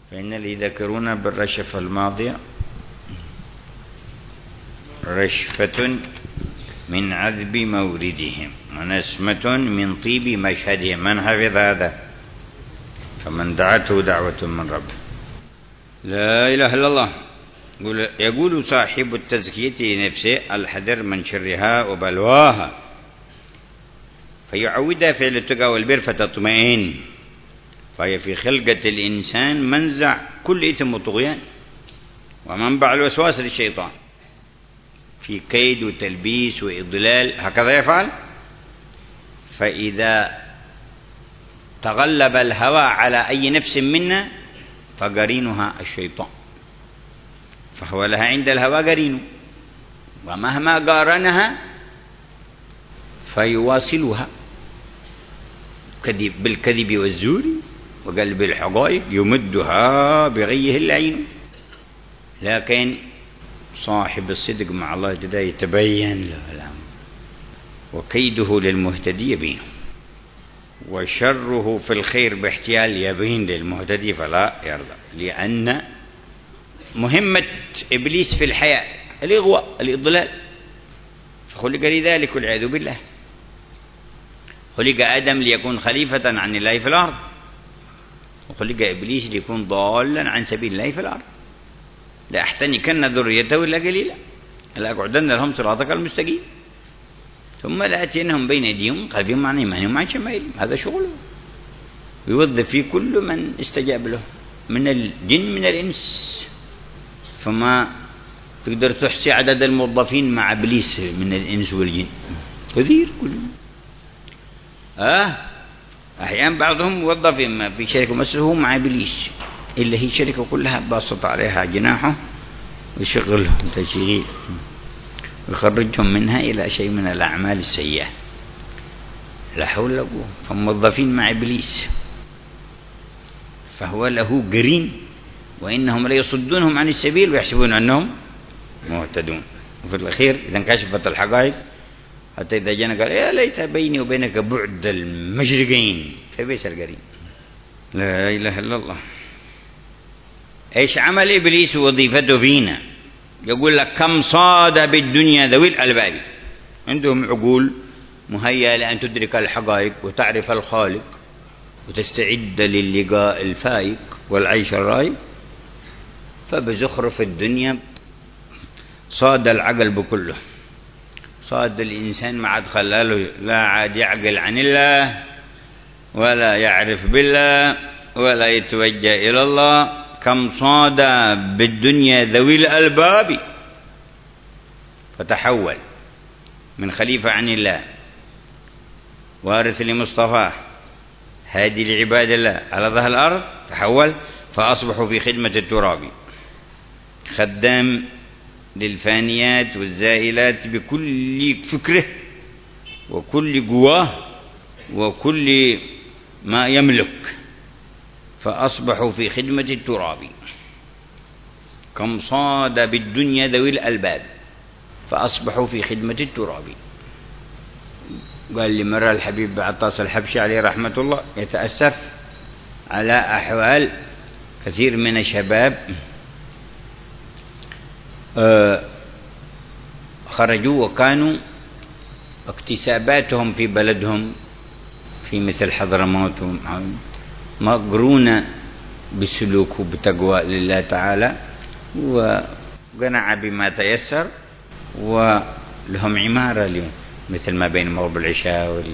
فإن اللي يذكرون بالرشفة الماضية رشفة من عذب موردهم ونسمة من طيب مشهدهم. من حفظ هذا فمن دعته دعوة من ربه. لا إله إلا الله. يقول صاحب التزكية لنفسه الحذر من شرها وبلواها فيعودها فعل التقى والبر فتطمئن. فهي في خلقة الإنسان منزع كل إثم وطغيان ومنبع الوسواس للشيطان في كيد وتلبيس وإضلال، هكذا يفعل. فإذا تغلب الهوى على أي نفس منا فقرينها الشيطان، فهو لها عند الهوى قرين، ومهما قارنها فيواصلها بالكذب والزور وقلب الحقائق يمدها بغيه اللعين. لكن صاحب الصدق مع الله جدا يتبين له الأمر، وكيده للمهتدي يبين، وشره في الخير باحتيال يبين للمهتدي فلا يرضى. لأن مهمة إبليس في الحياة الإغواء الإضلال، فخلق لذلك والعياذ بالله. خلق آدم ليكون خليفة عن الله في الأرض، وخلق إبليس ليكون ضالا عن سبيل الله في الأرض. لأحتنكن ذريته إلا قليلا لأقعدن لهم صراطك المستقيم ثم لآتينهم بين أيديهم خلفهم عن أيمانهم وعن شمائلهم. هذا شغله، يوظف فيه كل من استجاب له من الجن من الإنس. فما تقدر تحصي عدد الموظفين مع إبليس من الإنس والجن، كثير كلهم. أحيانا بعضهم موظف إما في شركة مسؤول مع إبليس، إلا هي شركة كلها باسط عليها جناحه ويشغلهم تشغيل ويخرجهم منها إلى شيء من الأعمال السيئة. لا حول ولا قوة. فموظفين مع إبليس، فهو له قرين، وإنهم ليصدونهم عن السبيل ويحسبون أنهم مهتدون. وفي الأخير إذا انكشفت الحقائق، حتى إذا جاءنا قال يا ليت بيني وبينك بعد المشرقين، فبئس القرين. لا إله إلا الله. إيش عمل إبليس وظيفته فينا؟ يقول لك كم صاد بالدنيا ذوي الألباب، عندهم عقول مهيئة لأن تدرك الحقائق وتعرف الخالق وتستعد للقاء الفائق والعيش الرايق، فبزخرف الدنيا صاد العقل بكله. صاد الإنسان ما عاد خلاله لا عاد يعقل عن الله ولا يعرف بالله ولا يتوجه إلى الله. كم صاد بالدنيا ذوي الألباب فتحول من خليفة عن الله وارث لمصطفاه هادي لعباد الله على ظهر الأرض، تحول فأصبحوا في خدمة التراب، خدام للفانيات والزائلات بكل فكره وكل قواه وكل ما يملك، فأصبحوا في خدمة التراب. كم صاد بالدنيا ذوي الألباب فأصبحوا في خدمة التراب. قال لي مرة الحبيب عطاس الحبشي عليه رحمة الله يتأسف على أحوال كثير من الشباب خرجوا وكانوا اكتساباتهم في بلدهم في مثل حضرموت مقرونة بسلوك وبتقوى لله تعالى وقنع بما تيسر، ولهم عمارة اليوم مثل ما بين مغرب العشاء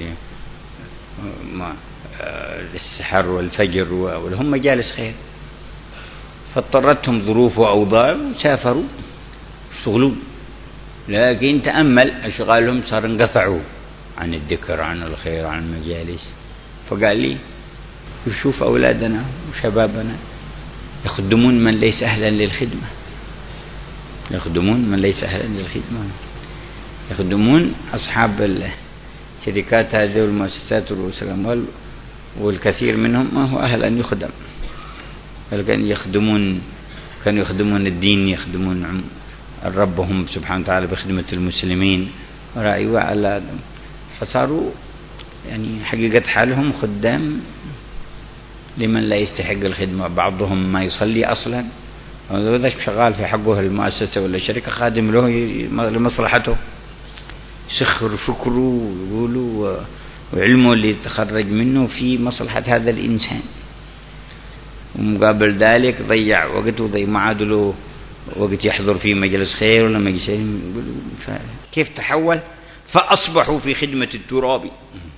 السحر والفجر، ولهم مجالس خير، فاضطرتهم ظروف وأوضاع وسافروا يشتغلون. لكن تأمل أشغالهم صار انقطعوا عن الذكر عن الخير عن المجالس. فقال لي يشوف أولادنا وشبابنا يخدمون من ليس أهلا للخدمة، يخدمون من ليس أهلا للخدمة، يخدمون أصحاب الشركات هذه والمؤسسات والأموال، والكثير منهم ما هو أهل أن يخدم، بل كانوا يخدمون الدين، يخدمون ربهم سبحانه وتعالى بخدمة المسلمين ورأيوا على، فصاروا يعني حقيقة حالهم خدام لمن لا يستحق الخدمة. بعضهم ما يصلي أصلا، وإذا شغال في حقه المؤسسة ولا الشركة خادم له لمصلحته، سخر فكره ويقولوا وعلمه اللي تخرج منه في مصلحة هذا الإنسان، ومقابل ذلك ضيع وقته وضيع ما عاد له وقت يحضر في مجلس خير ولا مجلس. كيف تحول؟ فأصبحوا في خدمة التراب.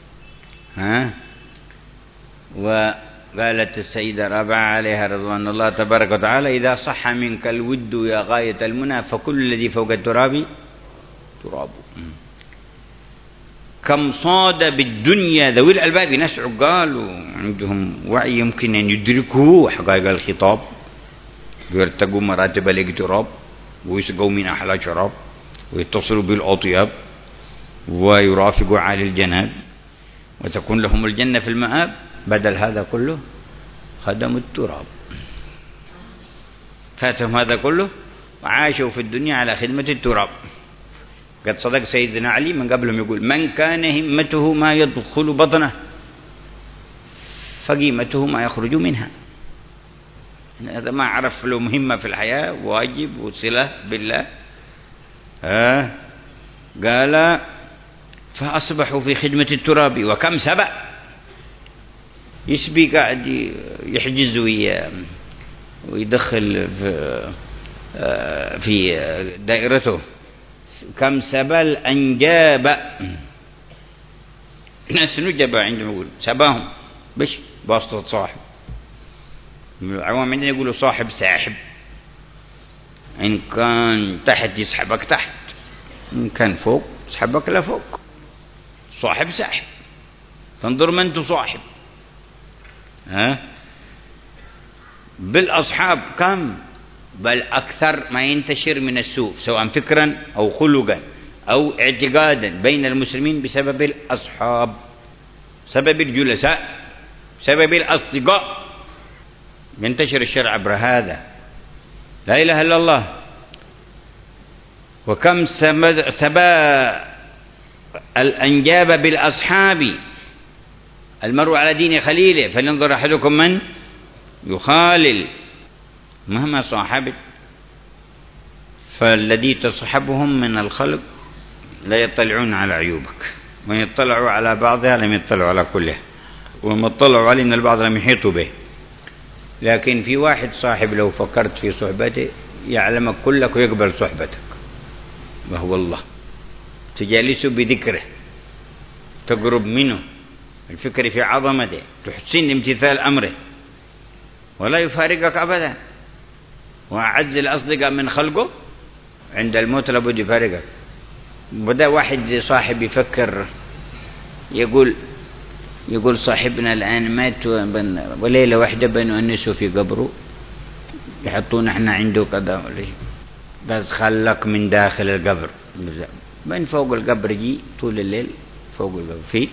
وقالت السيدة رابعة عليها رضوان الله تبارك وتعالى: إذا صح منك الود يا غاية المنى فكل الذي فوق التراب تراب. كم صاد بالدنيا ذوي الألباب، ناس عقال وعندهم وعي يمكن أن يدركوا حقائق الخطاب، ويرتقوا مراتب الاقتراب، ويسقوا من أحلى شراب، ويتصلوا بالأطياب، ويرافقوا عالي الجناب، وتكون لهم الجنة في المآب. بدل هذا كله خدموا التراب، فاتهم هذا كله وعاشوا في الدنيا على خدمة التراب. قد صدق سيدنا علي من قبلهم يقول: من كان همته ما يدخل بطنه فقيمته ما يخرج منها. هذا ما عرف له مهمة في الحياة، واجب وصلة بالله. قال: فأصبحوا في خدمة التراب. وكم سبأ يسبي قاعد يحجز ويدخل في دائرته. كم سبا الأنجاب، ناس نجبة عندهم يقول سباهم بش باسطة صاحب. العوام عندنا يقولوا صاحب ساحب، إن كان تحت يسحبك تحت، إن كان فوق يسحبك لفوق. صاحب ساحب، تنظر من تصاحب. بالأصحاب كم، بل أكثر ما ينتشر من السوء سواء فكرا أو خلقا أو اعتقادا بين المسلمين بسبب الأصحاب، سبب الجلساء، سبب الأصدقاء. ينتشر الشر عبر هذا، لا إله إلا الله. وكم سبا الأنجاب بالأصحاب، المرء على دين خليله فلينظر أحدكم من يخالل. مهما صاحبت، فالذي تصحبهم من الخلق لا يطلعون على عيوبك، وإن يطلعوا على بعضها لم يطلعوا على كلها، وما اطلعوا عليه من البعض لم يحيطوا به. لكن في واحد صاحب لو فكرت في صحبته يعلمك كلك ويقبل صحبتك، وهو الله. تجالسه بذكره، تقرب منه، الفكر في عظمته، تحسن امتثال أمره، ولا يفارقك أبدا. وأعز الأصدقاء من خلقه عند الموت لابد يفارقك. بدأ واحد زي صاحب يفكر يقول صاحبنا الآن مات وليلة واحدة بنؤنسه في قبره، يحطون احنا عنده كذا، قال خلك من داخل القبر، من فوق القبر يجي طول الليل فوق القبر في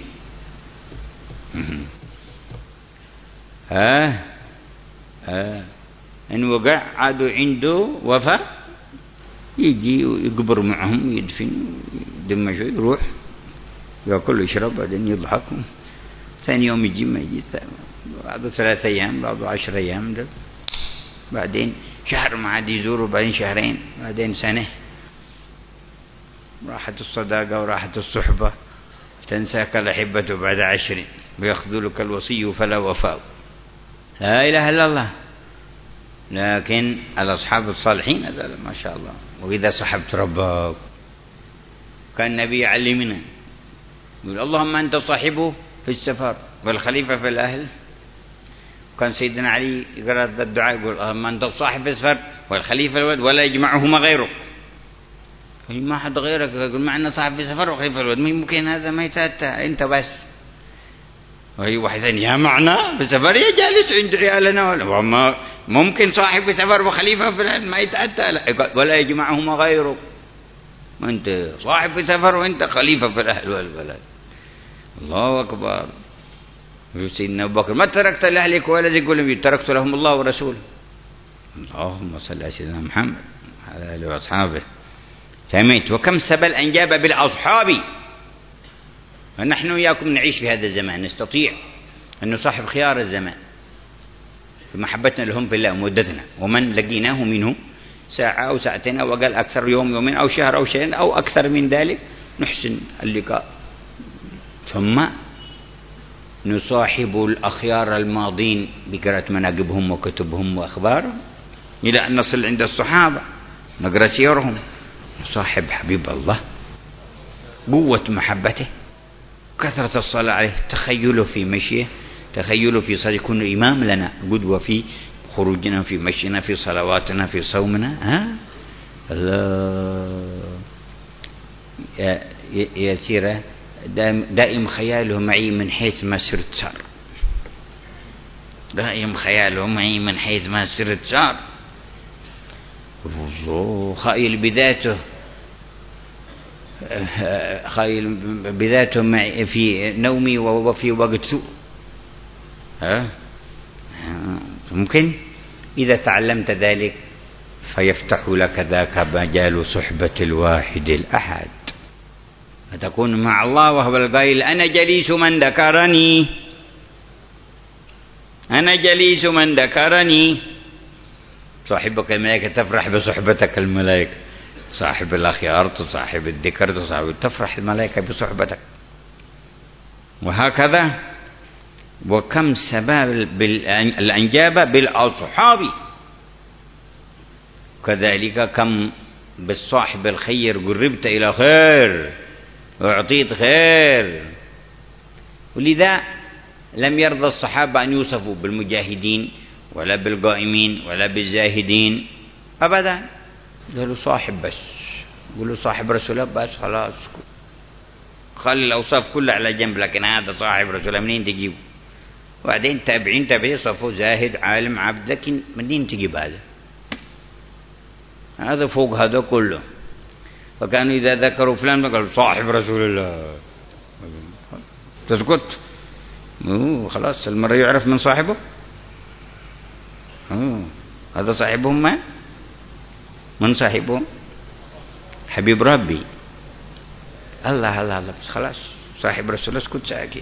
إن وقع عادوا عنده وفاة يجي يقبر معهم، يدفن دم شوي، يروح يأكل ويشرب، بعدين يضحك. ثاني يوم يجي ما يجي، بعد 3 أيام، بعد 10 أيام، بعدين شهر ما عاد يزوره، بعدين شهرين، بعدين سنة. راحت الصداقة وراحت الصحبة، تنساك الأحبة بعد 10، ويخذلك الوصي فلا وفاء. لا إله إلا الله. لكن الأصحاب الصالحين هذا ما شاء الله. وإذا صحبت ربك، كان النبي يعلمنا يقول: اللهم أنت صاحبه في السفر والخليفة في الأهل. كان سيدنا علي يقرأ الدعاء يقول: اللهم أنت الصاحب في السفر والخليفة في الولد ولا يجمعهما غيرك. ما حد غيرك يقول معنا صاحب في السفر وخليفة في الولد، ممكن هذا ما يتأتى، أنت بس. وهي واحد ثاني يا معنا في السفر يا جالس عند عيالنا، ولا ممكن صاحب في سفر وخليفة في الأهل ما يتأتى، ولا يجمعهما غيرك. ما أنت صاحب في سفر وأنت خليفة في الأهل والبلد. الله أكبر. سيدنا أبو بكر: ما تركت لأهلك ولدك ولم تركت لهم الله ورسوله. اللهم صل على سيدنا محمد على آله وأصحابه. سمعت: وكم سبى الأنجاب بالأصحاب. فنحن وياكم نعيش في هذا الزمان، نستطيع أن نصاحب خيار الزمان، محبتنا لهم في الله ومودتنا. ومن لقيناه منه ساعة أو ساعتين أو أقل، أكثر يوم يومين أو شهر أو شهرين أو أكثر من ذلك، نحسن اللقاء. ثم نصاحب الأخيار الماضين بقراءة مناقبهم وكتبهم وأخبارهم إلى أن نصل عند الصحابة نقرأ سيرهم. نصاحب حبيب الله، قوة محبته، كثرة الصلاة عليه، تخيله في مشيه، تخيله في صلاة، يكون إمام لنا قدوة في خروجنا، في مشينا، في صلواتنا، في صومنا. الله يا سيرة دائم خياله معي من حيث ما سرت سار، دائم خياله معي من حيث ما سرت سار. الله خايل بذاته، خايل بذاته معي في نومي وفي وقت سوء. ممكن إذا تعلمت ذلك فيفتح لك ذاك مجال صحبة الواحد الأحد، فتكون مع الله وهو القائل أنا جليس من ذكرني، أنا جليس من ذكرني. صاحبك الملائكة تفرح بصحبتك الملائكة، صاحب الأخيار تصاحب الذكر تصاحب، تفرح الملائكة بصحبتك. وهكذا وكم سبب الأنجاب بالأصحاب، كذلك كم بالصاحب الخير قربت إلى خير وأعطيت خير. ولذا لم يرضى الصحابة أن يوصفوا بالمجاهدين ولا بالقائمين ولا بالزاهدين أبدا، قالوا صاحب بس، قالوا صاحب رسول الله بس، خلاص خلي الأوصاف كلها على جنب، لكن هذا صاحب رسول الله منين تجيبه؟ وبعدين تابعين صفوا زاهد عالم عبد، لكن منين تجيب هذا فوق هذا كله. فكانوا إذا ذكروا فلان قالوا صاحب رسول الله، تسكت خلاص المرة يعرف من صاحبه. هذا صاحبهم من صاحبهم حبيب ربي الله الله الله، بس خلاص صاحب رسول الله اسكت ساكت.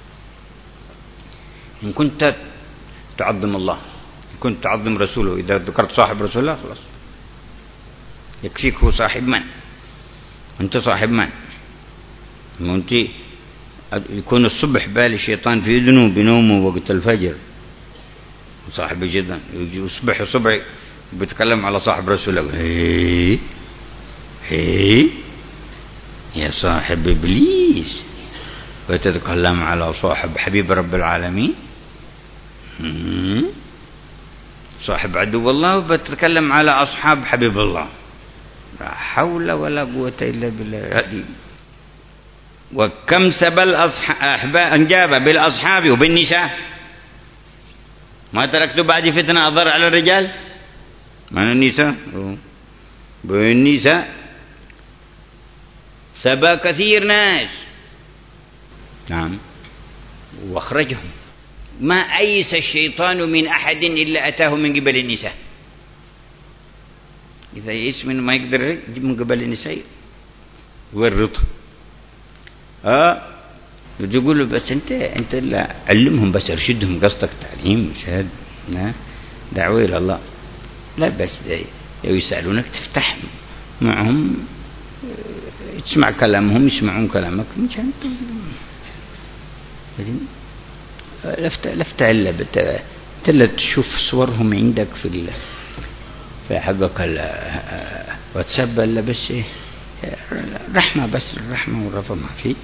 إن كنت تعظم الله، إن كنت تعظم رسوله، إذا ذكرت صاحب رسول الله خلاص يكفيك هو صاحب من، أنت صاحب من. أنت يكون الصبح بالي الشيطان في إذنه بنومه وقت الفجر، صاحب جدا يصبح الصبح بيتكلم على صاحب رسول الله، هي يا صاحب إبليس، وتتكلم على صاحب حبيب رب العالمين، صاحب عدو الله، وبتتكلم على أصحاب حبيب الله. لا حول ولا قوة إلا بالله. وكم سبى أنجاب بالأصحاب وبالنساء، ما تركت بعد فتنة أضر على الرجال من النساء. بالنساء سبى كثير ناس، نعم، واخرجهم. ما أيس الشيطان من أحد إلا أتاه من قبل النساء. إذا يئس من ما يقدر يجيب من قبل النساء يورطه. يقول بس أنت لا علمهم، بس ارشدهم، قصدك تعليم شهادة دعوة إلى الله، لا بس يسألونك تفتح معهم، تسمع كلامهم، يسمعون كلامك، مشان لفت إلا تشوف صورهم عندك في حقك واتساب، إلا بس رحمة، بس الرحمة والرفع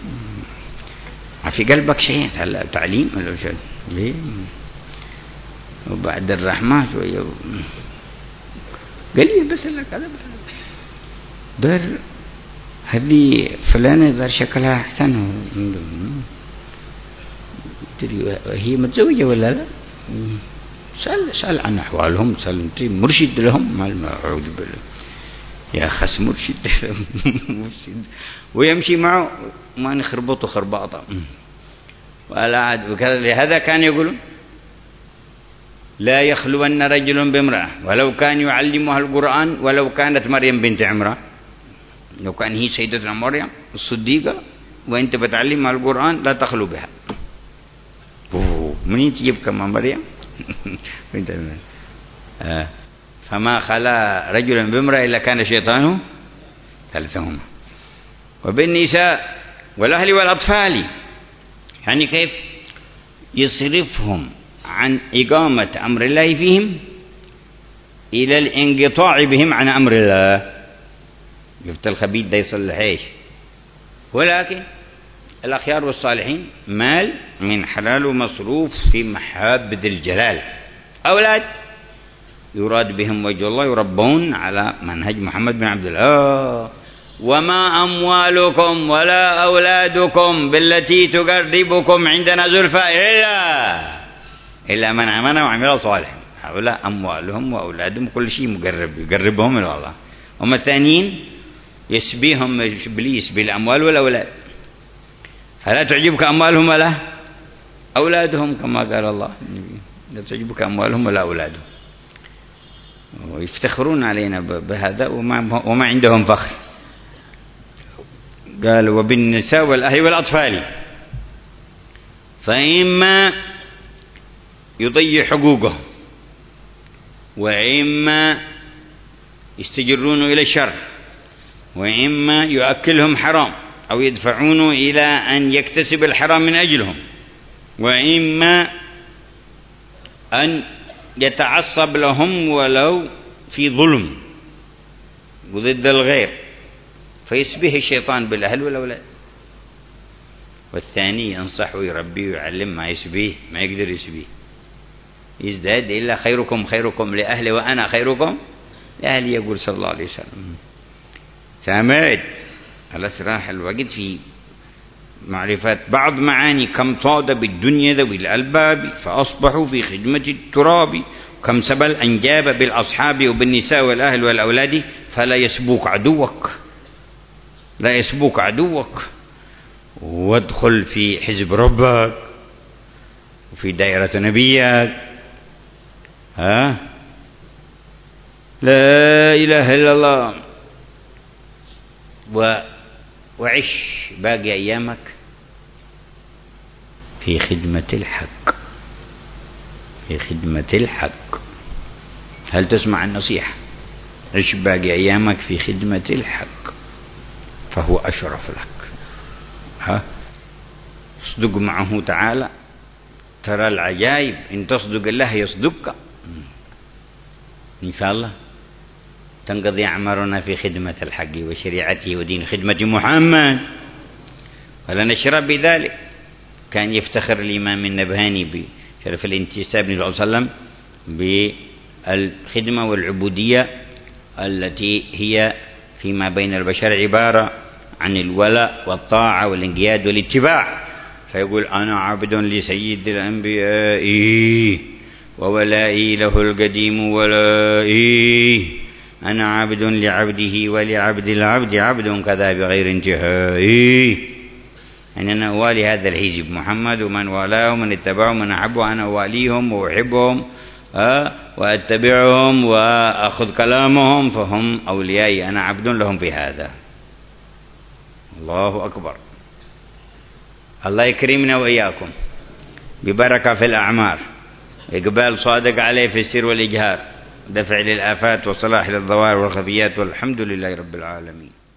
ما في قلبك شيء تعليم ولا شيء ليه؟ وبعد الرحمة شوية قليل بس لك هذا دار هذه فلانة دار شكلها أحسن، هي متزوجة ولا لا؟ سأل عن أحوالهم، سأل أنت مرشد لهم، ما أعوذ بالله يا خس مرشد مرشد ويمشي معه ما نخربطه خرباطة ولا عاد. لهذا كان يقول لا يخلون رجل بامرأة ولو كان يعلمها القرآن ولو كانت مريم بنت عمران. لو كان هي سيدتنا مريم الصديقة وانت بتعلمها القرآن لا تخلو بها. منين تجيب كمان مريم؟ فما خلا رجل بامرأة إلا كان شيطانه ثالثهما. وبالنساء والأهل والأطفال، يعني كيف يصرفهم عن إقامة أمر الله فيهم إلى الانقطاع بهم عن أمر الله. شفت الخبيث ده يصلح ايش؟ ولكن الأخيار والصالحين مال من حلال ومصروف في محاب ذي الجلال، أولاد يراد بهم وجه الله، يربون على منهج محمد بن عبد الله. وما أموالكم ولا أولادكم بالتي تقربكم عندنا زلفى إلا من آمن وعمل صالحا. هؤلاء أموالهم وأولادهم كل شيء مقرب يقربهم إلى الله. هم الثانيين يسبيهم إبليس بالأموال والأولاد، فلا تعجبك أموالهم ولا أولادهم كما قال الله، لا تعجبك أموالهم ولا أولادهم. ويفتخرون علينا بهذا وما عندهم فخر. قال وبالنساء والأهل والأطفال، فإما يضيع حقوقهم وإما يستجرون إلى الشر وإما يؤكلهم حرام أو يدفعون إلى أن يكتسب الحرام من أجلهم، وإما أن يتعصب لهم ولو في ظلم وضد الغير، فيسبيه الشيطان بالأهل والأولاد. والثاني ينصح ويربي ويعلم ما يسبيه، ما يقدر يسبيه، يزداد إلا خيركم خيركم لأهلي وأنا خيركم لأهلي، يقول صلى الله عليه وسلم. سامد الأسراح الوقت في معرفة بعض معاني كم طاد بالدنيا ذوي الألباب فأصبحوا في خدمة التراب، كم سبل أنجاب بالأصحاب وبالنساء والأهل والأولاد، فلا يسبوك عدوك، لا يسبوك عدوك، وادخل في حزب ربك وفي دائرة نبيك. لا إله إلا الله. وعش باقي أيامك في خدمة الحق، في خدمة الحق. هل تسمع النصيحة؟ عش باقي أيامك في خدمة الحق فهو أشرف لك. اصدق معه تعالى ترى العجائب، إن تصدق الله يصدقك إن شاء الله. تنقضي أعمارنا في خدمة الحق وشريعته ودين خدمة محمد، ولنشرب بذلك. كان يفتخر الإمام النبهاني بشرف الانتساب للنبي صلى الله عليه وسلم بالخدمة والعبودية التي هي فيما بين البشر عبارة عن الولاء والطاعة والانقياد والاتباع. فيقول أنا عبد لسيد الأنبياء وولائي له القديم ولائي، أنا عبد لعبده ولعبد العبد عبد كذا بغير انتهاء. يعني أنا أوالي هذا الحزب محمد ومن والاه ومن اتبعه ومن أحبه، أنا أواليهم وأحبهم وأتبعهم وأخذ كلامهم، فهم أوليائي، أنا عبد لهم في هذا. الله أكبر. الله يكرمنا وإياكم ببركة في الأعمار، إقبال صادق عليه في السر والإجهار، دفع للآفات وصلاح للظواهر والخفيات، والحمد لله رب العالمين.